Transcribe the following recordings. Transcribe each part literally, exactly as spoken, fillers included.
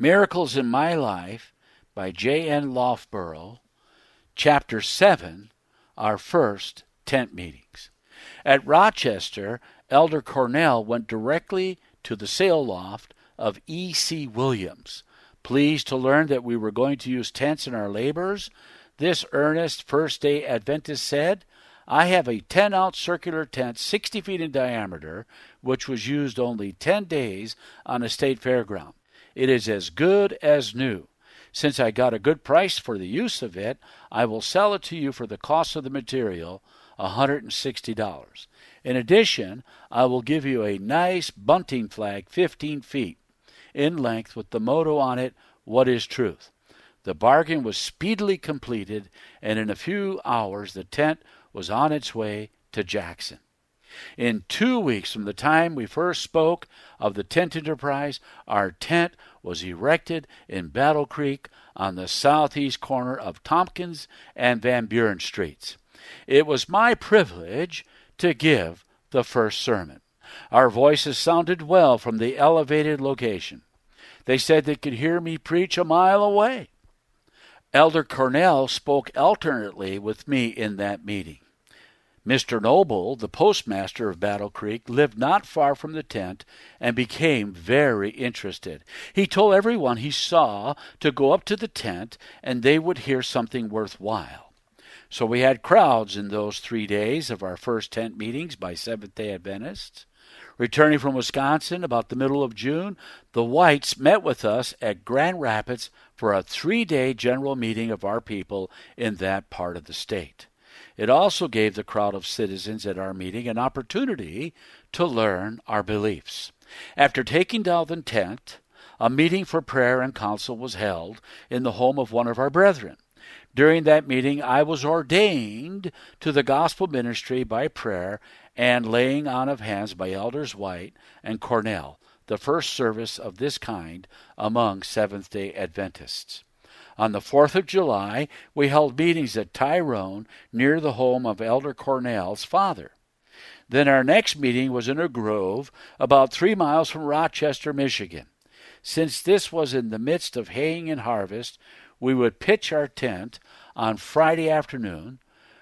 Miracles in My Life by J N Loughborough, Chapter seven, Our First Tent Meetings. At Rochester, Elder Cornell went directly to the sail loft of E C Williams. Pleased to learn that we were going to use tents in our labors, this earnest First-day Adventist said, "I have a ten-ounce circular tent sixty feet in diameter, which was used only ten days on a state fairground. It is as good as new. Since I got a good price for the use of it, I will sell it to you for the cost of the material, one hundred sixty dollars. In addition, I will give you a nice bunting flag fifteen feet in length with the motto on it, 'What is Truth?'" The bargain was speedily completed, and in a few hours the tent was on its way to Jackson. In two weeks from the time we first spoke of the tent enterprise, our tent was erected in Battle Creek on the southeast corner of Tompkins and Van Buren Streets. It was my privilege to give the first sermon. Our voices sounded well from the elevated location. They said they could hear me preach a mile away. Elder Cornell spoke alternately with me in that meeting. Mister Noble, the postmaster of Battle Creek, lived not far from the tent and became very interested. He told everyone he saw to go up to the tent and they would hear something worthwhile. So we had crowds in those three days of our first tent meetings by Seventh-day Adventists. Returning from Wisconsin about the middle of June, the Whites met with us at Grand Rapids for a three-day general meeting of our people in that part of the state. It also gave the crowd of citizens at our meeting an opportunity to learn our beliefs. After taking down the tent, a meeting for prayer and counsel was held in the home of one of our brethren. During that meeting, I was ordained to the gospel ministry by prayer and laying on of hands by Elders White and Cornell, the first service of this kind among Seventh-day Adventists. On the fourth of July, we held meetings at Tyrone near the home of Elder Cornell's father. Then our next meeting was in a grove about three miles from Rochester, Michigan. Since this was in the midst of haying and harvest, we would pitch our tent on Friday afternoon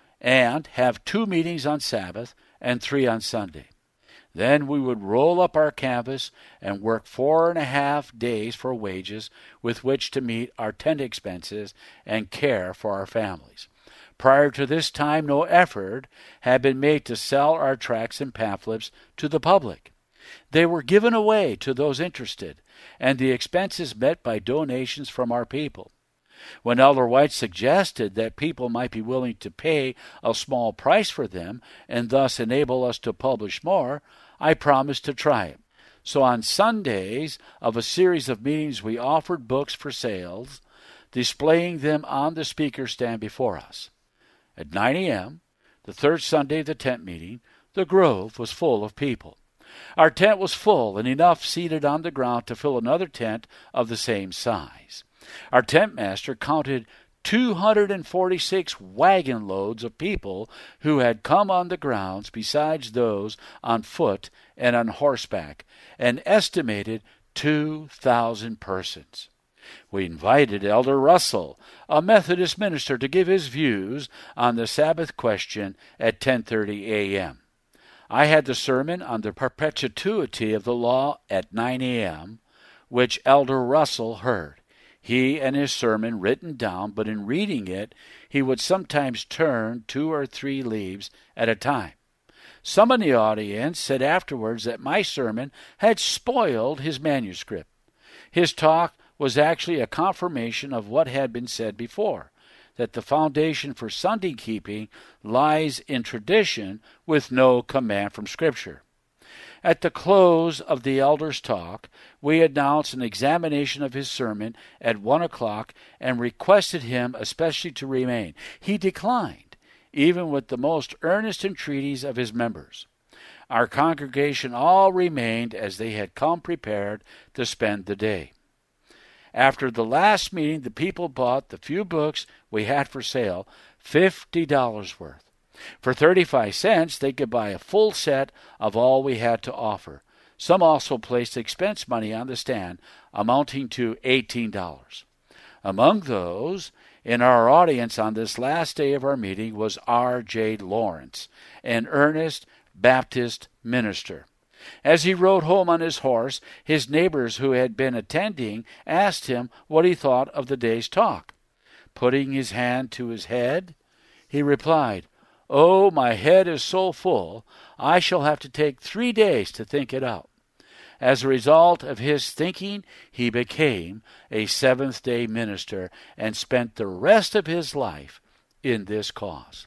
and have two meetings on Sabbath and three on Sunday. Then we would roll up our canvas and work four and a half days for wages with which to meet our tent expenses and care for our families. Prior to this time, no effort had been made to sell our tracts and pamphlets to the public. They were given away to those interested, and the expenses met by donations from our people. When Elder White suggested that people might be willing to pay a small price for them and thus enable us to publish more, I promised to try it. So on Sundays of a series of meetings, we offered books for sales, displaying them on the speaker stand before us. At nine a.m., the third Sunday of the tent meeting, the grove was full of people. Our tent was full and enough seated on the ground to fill another tent of the same size. Our tent master counted two hundred forty-six wagon loads of people who had come on the grounds besides those on foot and on horseback, and estimated two thousand persons. We invited Elder Russell, a Methodist minister, to give his views on the Sabbath question at ten thirty a.m. I had the sermon on the perpetuity of the law at nine a.m., which Elder Russell heard. He and his sermon written down, but in reading it, he would sometimes turn two or three leaves at a time. Some in the audience said afterwards that my sermon had spoiled his manuscript. His talk was actually a confirmation of what had been said before, that the foundation for Sunday keeping lies in tradition with no command from Scripture. At the close of the elder's talk, we announced an examination of his sermon at one o'clock and requested him especially to remain. He declined, even with the most earnest entreaties of his members. Our congregation all remained as they had come prepared to spend the day. After the last meeting, the people bought the few books we had for sale, fifty dollars worth. For thirty-five cents, they could buy a full set of all we had to offer. Some also placed expense money on the stand, amounting to eighteen dollars. Among those in our audience on this last day of our meeting was R J Lawrence, an earnest Baptist minister. As he rode home on his horse, his neighbors who had been attending asked him what he thought of the day's talk. Putting his hand to his head, he replied, "Oh, my head is so full, I shall have to take three days to think it out." As a result of his thinking, he became a Seventh-day minister and spent the rest of his life in this cause.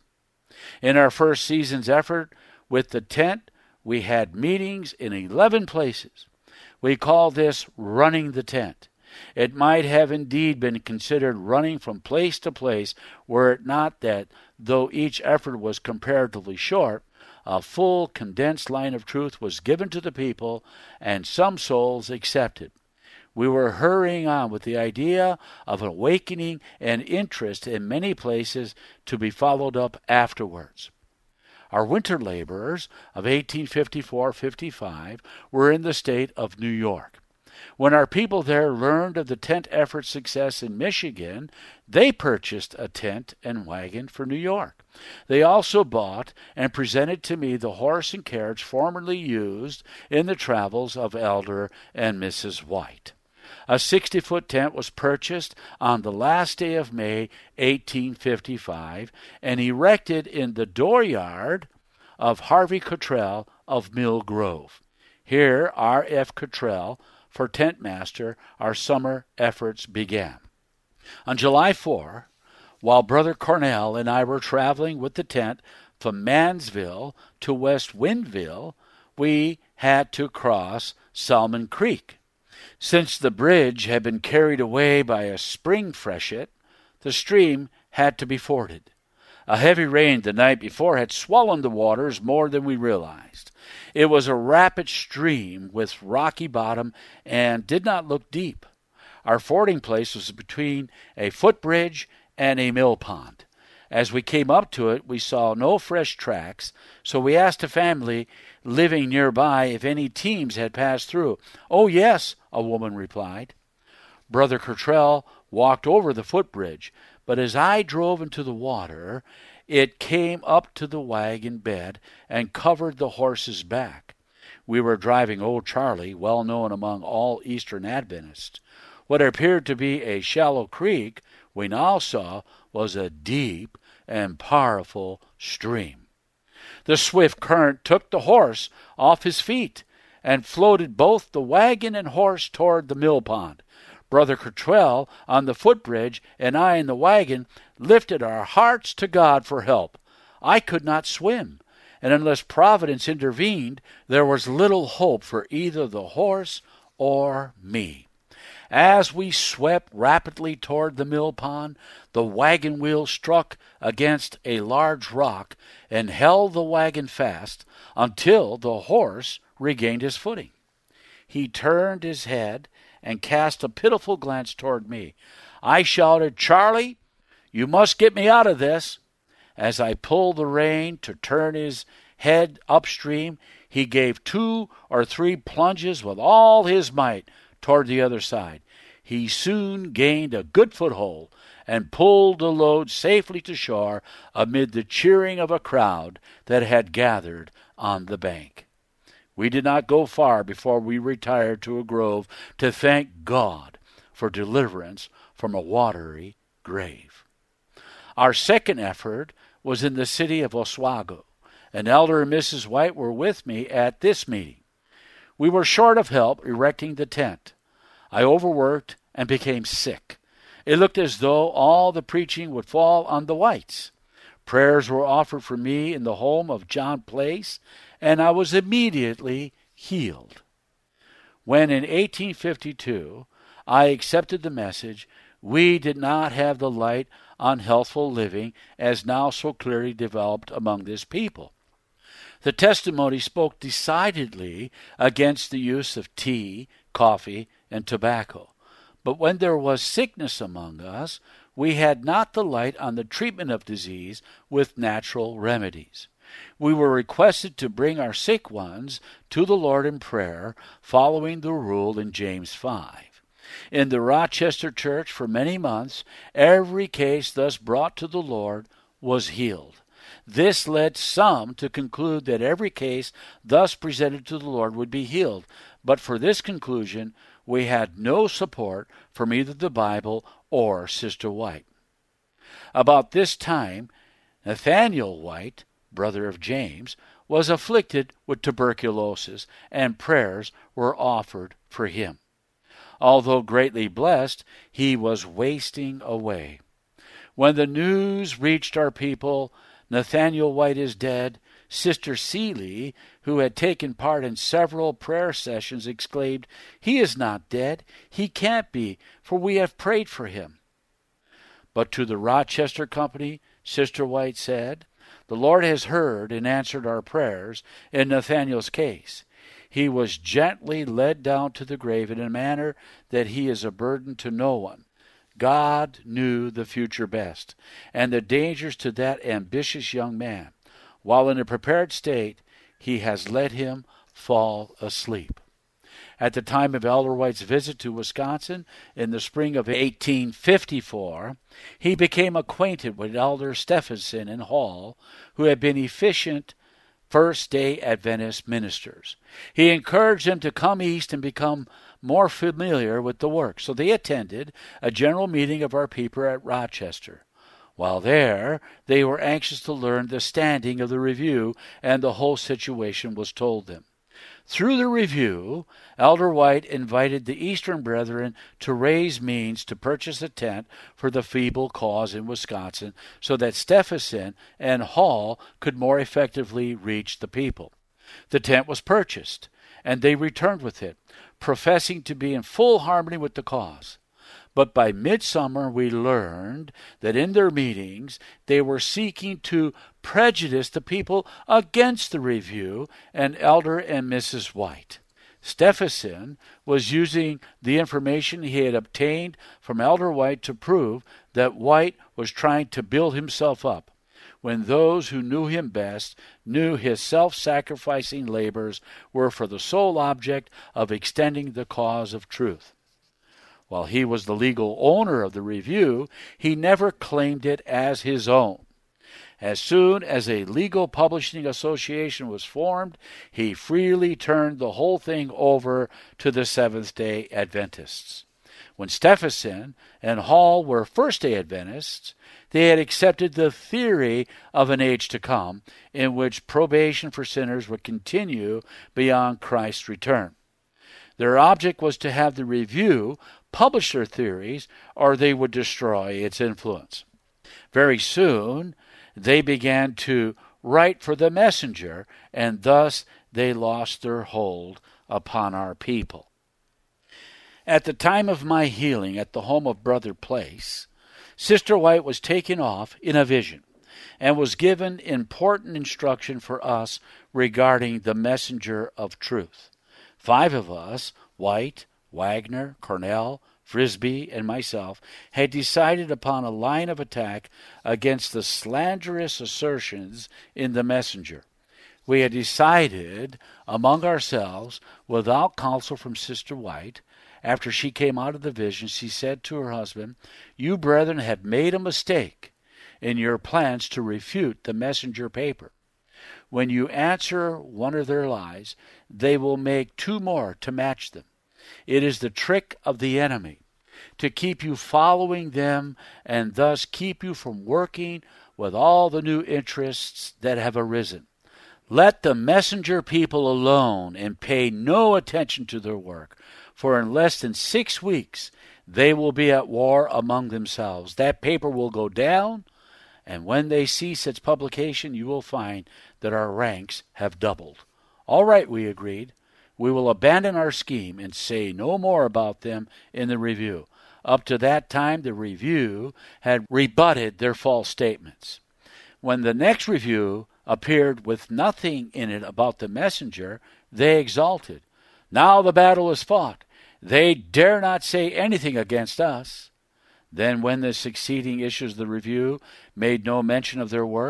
In our first season's effort with the tent, we had meetings in eleven places. We called this running the tent. It might have indeed been considered running from place to place were it not that, though each effort was comparatively short, a full condensed line of truth was given to the people, and some souls accepted. We were hurrying on with the idea of awakening an interest in many places to be followed up afterwards. Our winter laborers of eighteen fifty-four fifty-five were in the state of New York. When our people there learned of the tent effort's success in Michigan, they purchased a tent and wagon for New York. They also bought and presented to me the horse and carriage formerly used in the travels of Elder and Missus White. A sixty-foot tent was purchased on the last day of May, eighteen fifty-five, and erected in the dooryard of Harvey Cottrell of Mill Grove. Here, R F Cottrell, for tent master, our summer efforts began. On July fourth, while Brother Cornell and I were traveling with the tent from Mansville to West Windville, we had to cross Salmon Creek. Since the bridge had been carried away by a spring freshet, the stream had to be forded. A heavy rain the night before had swollen the waters more than we realized. It was a rapid stream with rocky bottom and did not look deep. Our fording place was between a footbridge and a mill pond. As we came up to it, we saw no fresh tracks, so we asked a family living nearby if any teams had passed through. "Oh, yes," a woman replied. Brother Cottrell walked over the footbridge, but as I drove into the water, it came up to the wagon bed and covered the horse's back. We were driving Old Charlie, well known among all Eastern Adventists. What appeared to be a shallow creek, we now saw was a deep and powerful stream. The swift current took the horse off his feet and floated both the wagon and horse toward the mill pond. Brother Cottrell on the footbridge and I in the wagon lifted our hearts to God for help. I could not swim, and unless Providence intervened, there was little hope for either the horse or me. As we swept rapidly toward the mill pond, the wagon wheel struck against a large rock and held the wagon fast until the horse regained his footing. He turned his head and cast a pitiful glance toward me. I shouted, "Charlie, you must get me out of this." As I pulled the rein to turn his head upstream, he gave two or three plunges with all his might toward the other side. He soon gained a good foothold and pulled the load safely to shore amid the cheering of a crowd that had gathered on the bank. We did not go far before we retired to a grove to thank God for deliverance from a watery grave. Our second effort was in the city of Oswego, and Elder and Missus White were with me at this meeting. We were short of help erecting the tent. I overworked and became sick. It looked as though all the preaching would fall on the Whites. Prayers were offered for me in the home of John Place, and I was immediately healed. When in eighteen fifty-two I accepted the message, we did not have the light on healthful living as now so clearly developed among this people. The testimony spoke decidedly against the use of tea, coffee, and tobacco. But when there was sickness among us, we had not the light on the treatment of disease with natural remedies. We were requested to bring our sick ones to the Lord in prayer, following the rule in James five. In the Rochester church for many months, every case thus brought to the Lord was healed. This led some to conclude that every case thus presented to the Lord would be healed, but for this conclusion we had no support from either the Bible or Sister White. About this time, Nathaniel White, brother of James, was afflicted with tuberculosis, and prayers were offered for him. Although greatly blessed, he was wasting away. When the news reached our people, Nathaniel White is dead, Sister Seeley, who had taken part in several prayer sessions, exclaimed, "He is not dead. He can't be, for we have prayed for him." But to the Rochester company, Sister White said, "The Lord has heard and answered our prayers in Nathaniel's case. He was gently led down to the grave in a manner that he is a burden to no one. God knew the future best, and the dangers to that ambitious young man. While in a prepared state, he has let him fall asleep." At the time of Elder White's visit to Wisconsin in the spring of eighteen fifty-four, he became acquainted with Elder Stephenson and Hall, who had been efficient First-day Adventist ministers. He encouraged them to come east and become more familiar with the work, so they attended a general meeting of our people at Rochester. While there, they were anxious to learn the standing of the review, and the whole situation was told them. Through the review, Elder White invited the Eastern Brethren to raise means to purchase a tent for the feeble cause in Wisconsin so that Stephenson and Hall could more effectively reach the people. The tent was purchased, and they returned with it, professing to be in full harmony with the cause. But by midsummer we learned that in their meetings they were seeking to prejudice the people against the review and Elder and Missus White. Stephenson was using the information he had obtained from Elder White to prove that White was trying to build himself up, when those who knew him best knew his self-sacrificing labors were for the sole object of extending the cause of truth. While he was the legal owner of the review, he never claimed it as his own. As soon as a legal publishing association was formed, he freely turned the whole thing over to the Seventh-day Adventists. When Stephenson and Hall were First-day Adventists, they had accepted the theory of an age to come in which probation for sinners would continue beyond Christ's return. Their object was to have the review publish their theories, or they would destroy its influence. Very soon, they began to write for the messenger, and thus they lost their hold upon our people. At the time of my healing at the home of Brother Place, Sister White was taken off in a vision and was given important instruction for us regarding the messenger of truth. Five of us, White, Wagner, Cornell, Frisbee, and myself, had decided upon a line of attack against the slanderous assertions in the messenger. We had decided among ourselves, without counsel from Sister White. After she came out of the vision, she said to her husband, "You brethren have made a mistake in your plans to refute the messenger paper. When you answer one of their lies, they will make two more to match them. It is the trick of the enemy to keep you following them and thus keep you from working with all the new interests that have arisen. Let the messenger people alone and pay no attention to their work, for in less than six weeks they will be at war among themselves. That paper will go down, and when they cease its publication, you will find that our ranks have doubled." "All right," we agreed. "We will abandon our scheme and say no more about them in the review." Up to that time, the review had rebutted their false statements. When the next review appeared with nothing in it about the messenger, they exulted. "Now the battle is fought. They dare not say anything against us." Then when the succeeding issues of the review made no mention of their work,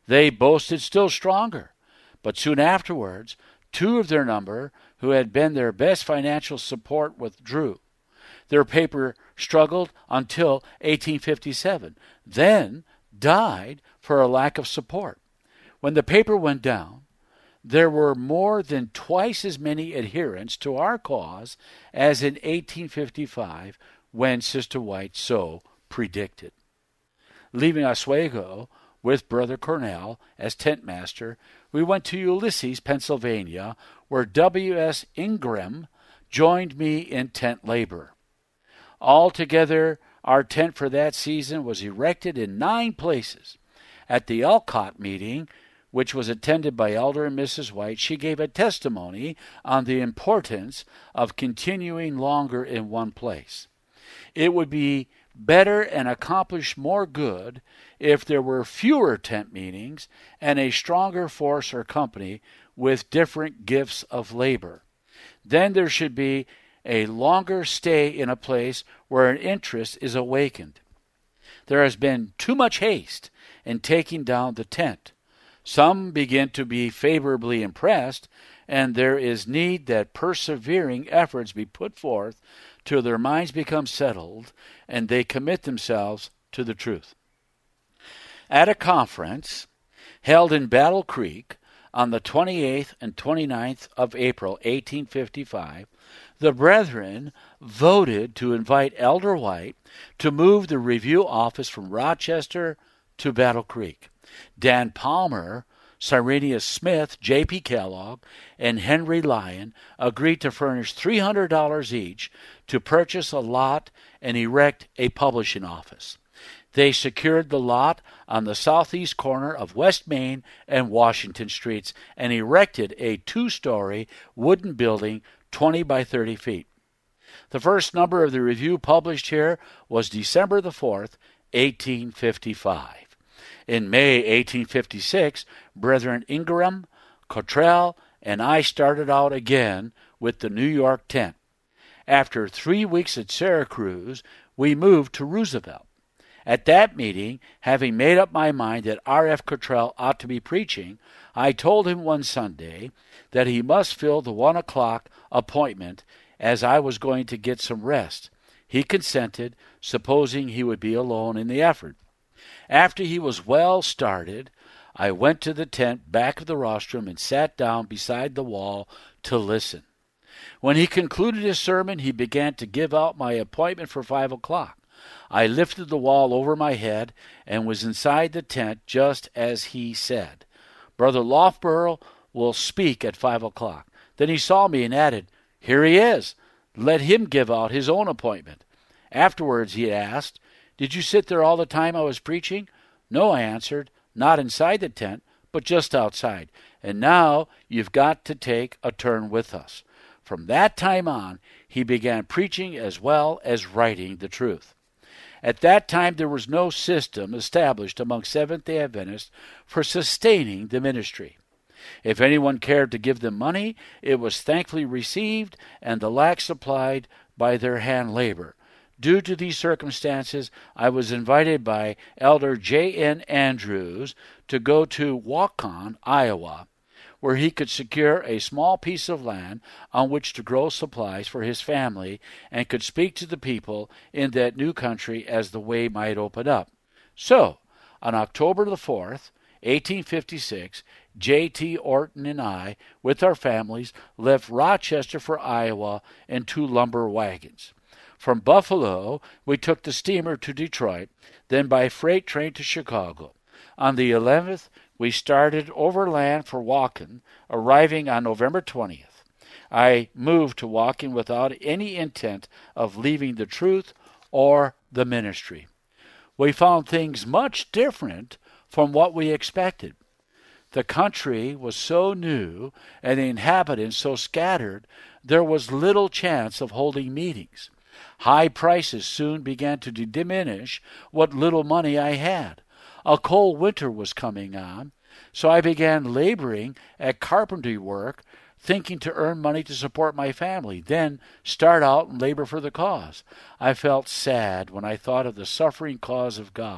They boasted still stronger, but soon afterwards, two of their number, who had been their best financial support, withdrew. Their paper struggled until eighteen fifty-seven, then died for a lack of support. When the paper went down, there were more than twice as many adherents to our cause as in eighteen fifty-five, when Sister White so predicted. Leaving Oswego with Brother Cornell as tent master, we went to Ulysses, Pennsylvania, where W S Ingram joined me in tent labor. Altogether, our tent for that season was erected in nine places. At the Elcott meeting, which was attended by Elder and Missus White, she gave a testimony on the importance of continuing longer in one place. It would be better and accomplish more good if there were fewer tent meetings and a stronger force or company with different gifts of labor. Then there should be a longer stay in a place where an interest is awakened. There has been too much haste in taking down the tent. Some begin to be favorably impressed, and there is need that persevering efforts be put forth till their minds become settled and they commit themselves to the truth. At a conference held in Battle Creek on the twenty-eighth and twenty-ninth of April, eighteen fifty-five, the brethren voted to invite Elder White to move the review office from Rochester to Battle Creek. Dan Palmer, Cyrenius Smith, J P Kellogg, and Henry Lyon agreed to furnish three hundred dollars each to purchase a lot and erect a publishing office. They secured the lot on the southeast corner of West Main and Washington Streets and erected a two-story wooden building twenty by thirty feet. The first number of the review published here was December the fourth, eighteen fifty-five. In May eighteen fifty-six, Brethren Ingram, Cottrell, and I started out again with the New York tent. After three weeks at Syracuse, we moved to Roosevelt. At that meeting, having made up my mind that R F Cottrell ought to be preaching, I told him one Sunday that he must fill the one o'clock appointment, as I was going to get some rest. He consented, supposing he would be alone in the effort. After he was well started, I went to the tent back of the rostrum and sat down beside the wall to listen. When he concluded his sermon, he began to give out my appointment for five o'clock. I lifted the wall over my head and was inside the tent just as he said. Brother Loughborough will speak at five o'clock. Then he saw me and added, "Here he is. Let him give out his own appointment." Afterwards he asked, "Did you sit there all the time I was preaching?" "No," I answered, "not inside the tent, but just outside. And now you've got to take a turn with us." From that time on, he began preaching as well as writing the truth. At that time, there was no system established among Seventh-day Adventists for sustaining the ministry. If anyone cared to give them money, it was thankfully received and the lack supplied by their hand labor. Due to these circumstances, I was invited by Elder J N Andrews to go to Waukon, Iowa, where he could secure a small piece of land on which to grow supplies for his family and could speak to the people in that new country as the way might open up. So, on October the fourth, eighteen fifty-six, J T Orton and I, with our families, left Rochester for Iowa in two lumber wagons. From Buffalo, we took the steamer to Detroit, then by freight train to Chicago. On the eleventh, we started overland for Waukon, arriving on November twentieth. I moved to Waukon without any intent of leaving the truth or the ministry. We found things much different from what we expected. The country was so new and the inhabitants so scattered, there was little chance of holding meetings. High prices soon began to diminish what little money I had. A cold winter was coming on, so I began laboring at carpentry work, thinking to earn money to support my family, then start out and labor for the cause. I felt sad when I thought of the suffering cause of God.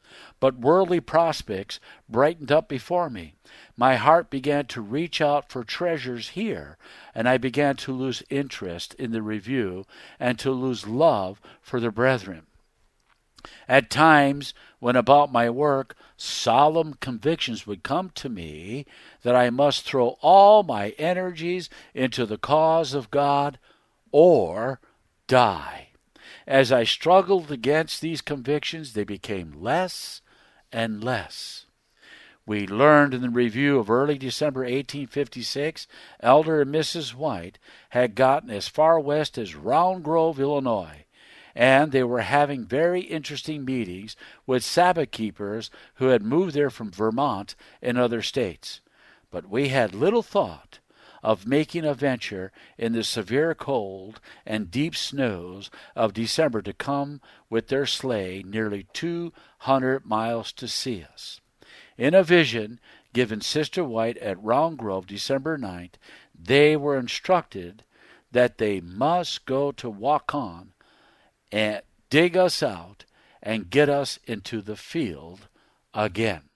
But worldly prospects brightened up before me. My heart began to reach out for treasures here, and I began to lose interest in the review and to lose love for the brethren. At times, when about my work, solemn convictions would come to me that I must throw all my energies into the cause of God or die. As I struggled against these convictions, they became less and less. We learned in the review of early December eighteen fifty-six, Elder and Missus White had gotten as far west as Round Grove, Illinois, and they were having very interesting meetings with Sabbath keepers who had moved there from Vermont and other states. But we had little thought of making a venture in the severe cold and deep snows of December to come with their sleigh nearly two hundred miles to see us. In a vision given Sister White at Round Grove December ninth, they were instructed that they must go to Waukon and dig us out and get us into the field again.